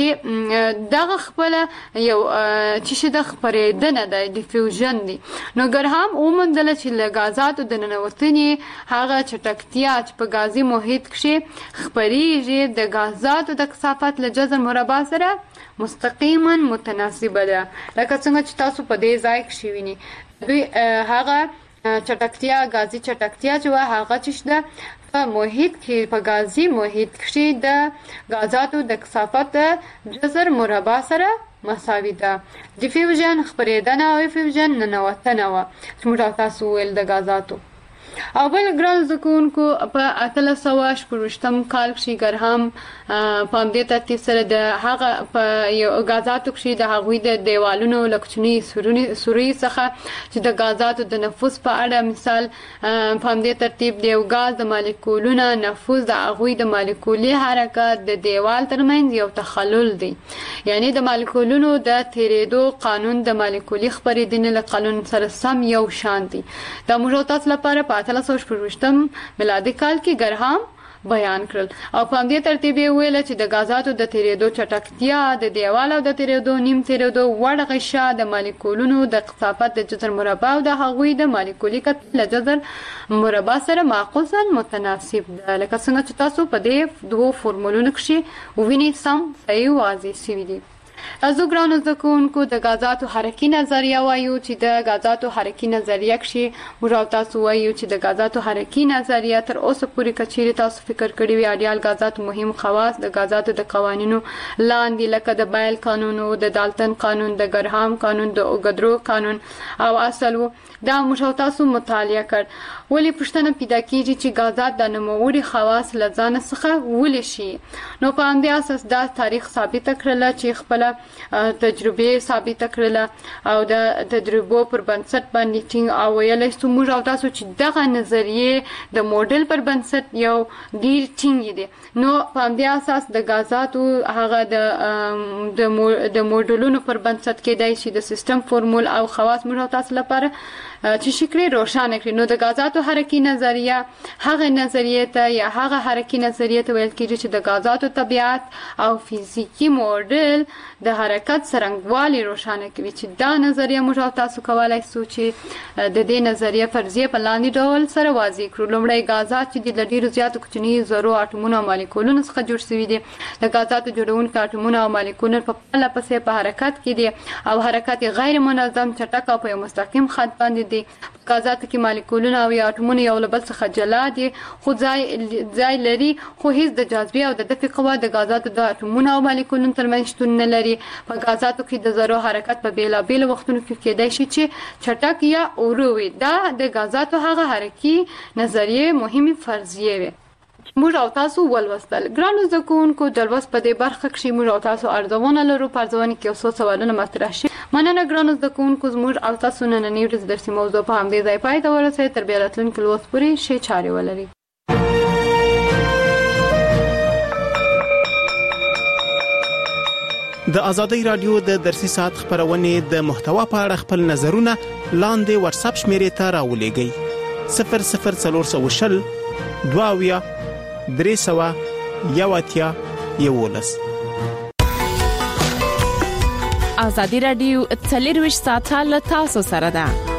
چې دغه خپله یو چې چې د خپرېدنه ده ډیفیوژن دی. نو ګرهام وموندله چې له غازاتو د ننوتنې هغه چټکتیا چې په غازي محیط کښې خپرېږي د غازاتو د کثافت له جذر مربع سره مستقیما متناسبه ده. لکه څنګه چې تاسو په دې ځای کښې وینئ دوی هغه چټکتیا غازي چټکتیا چې وه هغه چې ده په محیط کې په غازي محیط کښې د غازاتو د کثافت د جذر مربع سره مساوي ده. ډیفیوژن خپرېدنه او افیوژن ننوتنه وه چې موږ تاسو وویل د غازاتو. او بل ګران زده کوونکو په اتلس سوه شپږویشتم کال کښې ګرهام په همدې ترتیب سره د هغه په یو غازاتو کښې د هغوی د دیوالونو له کوچنۍ سوریو څخه چې د غازاتو د نفوذ په اړه مثال په همدې ترتیب د یو غاز د مالیکولونو نفوذ د هغوی د مالیکولي حرکت د دیوال ترمنځ یو تخلل دی. یعنی د مالیکولونو د تېرېدو قانون د مالیکولي خپرېدنې له قانون سره سم یو شان دی. دا موږ تاسو لپاره په اتلس سوه شپږویشتم میلادي کال کې ګرهام بیان کړل او په همدې ترتیب یې وویله چې د غازاتو د تېرېدو چټکتیا د دیوال او د تېرېدو نیم تېرېدو وړ غشا د مالیکولونو د کثافت د جذر مربع او د هغوی د مالیکولي کتلې له جذر مربع سره معکوساً متناسب ده. لکه څنګه چې تاسو په دې دوو فورمولونو کښې ووینئ سم صحیح واضح شوي دي. راځو ګرانو زده کوونکو د غازاتو حرکي نظریه وایو چې د غازاتو حرکي نظریه کښې موږ تاسو وایو چې د غازاتو حرکي نظریه تر اوسه پورې که چیرې تاسو فکر کړي وي اډیال غازاتو مهم خواص د غازاتو د قوانینو لاندې لکه د بایل قانون او د دالتن قانون د ګرهام قانون د اوګدرو قانون او اصل و دا موږ تاسو مطالعه کړ. ولې پوښتنه پیدا کېږي چې غازات د نوموړي خواص له ځانه څخه ولې شي؟ نو په همدې اساس دا تاریخ ثابته کړله چې خپله تجربه ثابت کړله او د تجربو پر بنسټ باندې ټینګ او ویلای شو موږ او تاسو چې دغه نظریه د موډل پر بنسټ یو ډیر ټینګ دي. نو په دې اساس د غازاتو هغه د د موډلونو پر بنسټ کې دای شي د سیستم فورمول او خواص موږ تاسو لپاره چې شکرې روښانه کړي. نو د غازاتو حرکي نظریه هغه نظریه ته یا هغه حرکي نظریه ته ویل کېږي چې د غازاتو طبيعت او فزیکی موډل د حرکت څرنګوالي روښانه کوي. چې دا نظریه موږ تاسو کولای شو چې د دې نظریه فرضیه په لاندې ډول سره واضح کړو. لومړی غازات چې د ډیرو زیاتو کوچني ذرو اټومونو او مالیکولونو څخه جوړ شوي دي. د غازاتو جوړونکو اټومونو او مالیکولونو په پله پسې په حرکت کې دي او حرکت غیر منظم چټک او په مستقیم خط باندې دي. غازاتو کې مالیکولونه او اټومونه یو له بل څخه جلا دي خو ځای ځای لري خو هیڅ د جاذبې او د دفع قوه د غازاتو د اټومونو او مالیکولونو ترمنځ شتون نه لري. په غازاتو کې د ذرو حرکت په بیلابیل وختونو کې کېدای شي چې چټک یا ورو وي. دا د غازاتو هغه حرکي نظریه مهمه فرضیه وي. موږ او تاسو ولوستل. ګرانو زده کوونکو د لوست په دې برخه کې موږ او تاسو ارزونه لرو. په ارزونه کې اوس سوالونه مطرح شي. مننه ګرانو زده کوونکو زموږ او تاسو نننۍ ورځ درسي موضوع په همدې ځای پای ته ورسېده. تر بیا راتلونکي لوست پورې ښې چارې ولرئ. د ازادۍ رادیو د درسي ساعت خبرونه د محتوا په اړه خپل نظرونه لاندې واتساپ شمیرې ته راولېږئ. صفر صفر څلور سوه شل دوه اویا درې سوه یو اتیا یولس. ازادي رادیو څلور ویشت ساعته له تاسو سره ده.